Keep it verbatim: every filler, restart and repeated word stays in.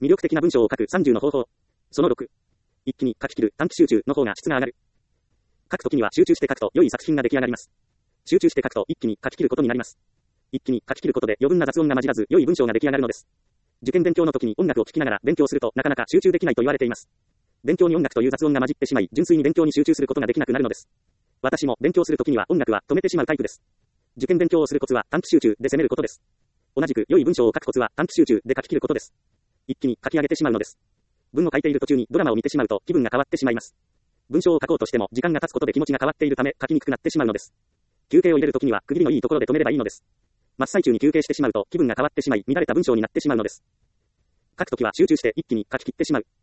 魅力的な文章を書くさんじゅうの方法。そのろく。一気に書き切る短期集中の方が質が上がる。書くときには集中して書くと良い作品が出来上がります。集中して書くと一気に書き切ることになります。一気に書き切ることで余分な雑音が混じらず良い文章が出来上がるのです。受験勉強の時に音楽を聴きながら勉強するとなかなか集中できないと言われています。勉強に音楽という雑音が混じってしまい、純粋に勉強に集中することができなくなるのです。私も勉強する時には音楽は止めてしまうタイプです。受験勉強をするコツは短期集中で攻めることです。同じく良い文章を書くコツは短期集中で書き切ることです。一気に書き上げてしまうのです。文を書いている途中にドラマを見てしまうと気分が変わってしまいます。文章を書こうとしても時間が経つことで気持ちが変わっているため書きにくくなってしまうのです。休憩を入れるときには区切りのいいところで止めればいいのです。真っ最中に休憩してしまうと気分が変わってしまい乱れた文章になってしまうのです。書くときは集中して一気に書き切ってしまう。